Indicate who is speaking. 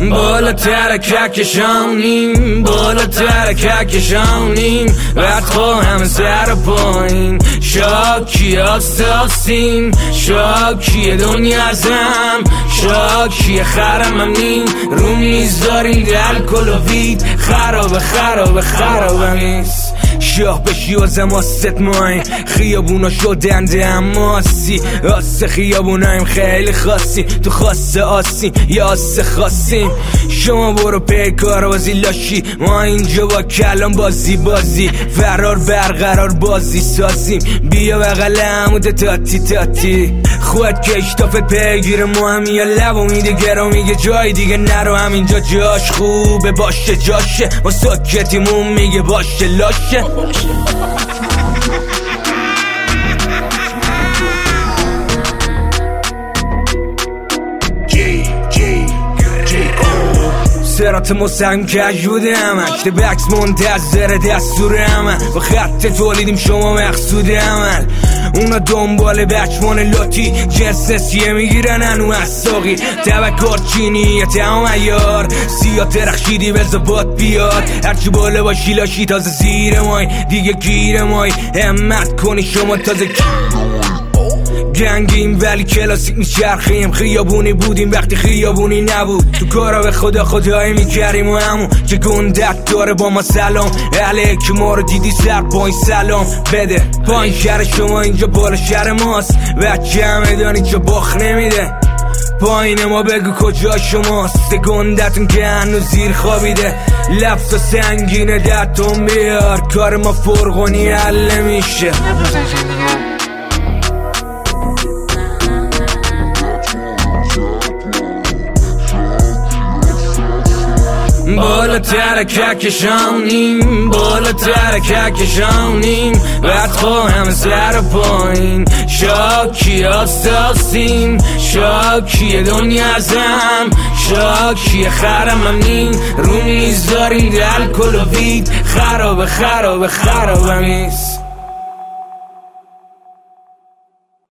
Speaker 1: بالاتر کهکشانیم، بالاتر کهکشانیم، بدخوا همه سر پایین، شاکی اساسیم، شاکی دنیا ازم، شاکی خرممیم، رو میذاریم دل کلوید، خرابه خرابه خرابه نیست. شاه بشی و زماست مایم، خیابونا شدند اماسی، آسه خیابونایم خیلی خاصی، تو خاصه آسیم یا آسه خاصیم. شما برو پیکار بازی لاشی، ما اینجا با کلام بازی بازی، فرار برقرار بازی سازیم، بیا بغل عمود تاتی تاتی، خود که اشتافت پیگیر ما هم یا لبو میده گرا میگه جای دیگه نرو، همینجا جاش خوبه باشه جاشه، ما ساکتیمون میگه باشه لاشه. سرات مستقیم کجوده همش، بکس منتظر دستور عمل، با خط تولیدیم شما مقصود عمل، اونا دنبال بچمان لاتی، جنس نسیه میگیرن انو از ساقی، تبکار چینی تمام ایار، سیاه درخشیدی بزا باد بیاد، هرچی بالا باشی لاشی تازه زیر مای، دیگه گیر مای، همت کنی شما تازه گنگیم ولی کلاسیک میچرخیم، خیابونی بودیم وقتی خیابونی نبود، تو کارا به خدا خدایی میکریم و همون که گندت داره با ما سلام علیک، ما رو دیدی سر پایین سلام بده، پایین شهر شما اینجا بالا شهر ماست، بچه همه دانی که باخ نمیده، پایین ما بگو کجا شماست، گندتون که هنو زیر خوابیده، لفظا سنگینه دتون بیار، کار ما فرغونی حل میشه. بالاتر کهکشانیم، بالاتر کهکشانیم، بدخوا همه سر پایین، شاکی اساسیم، شاکی دنیا ازم، شاکی خرممیم، رو میذاریم دل کلوید، خرابه خرابه خرابه نیست.